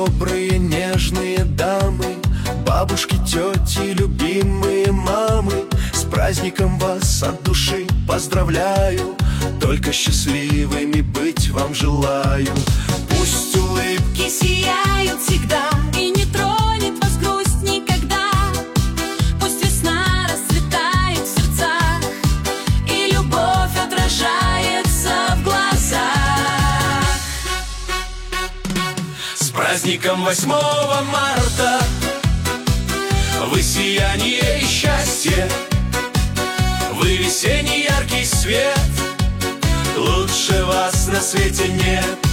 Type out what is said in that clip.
добрые, нежные дамы, бабушки, тети, любимые мамы, с праздником вас от души поздравляю, только счастливыми быть вам желаю. Пусть улыбки сияют всегда, и не тронет вас грусть никогда. Пусть весна расцветает в сердцах, и любовь отражается в глазах. С праздником 8 марта! Вы сияние и счастье, вы весенний яркий свет, лучше вас на свете нет.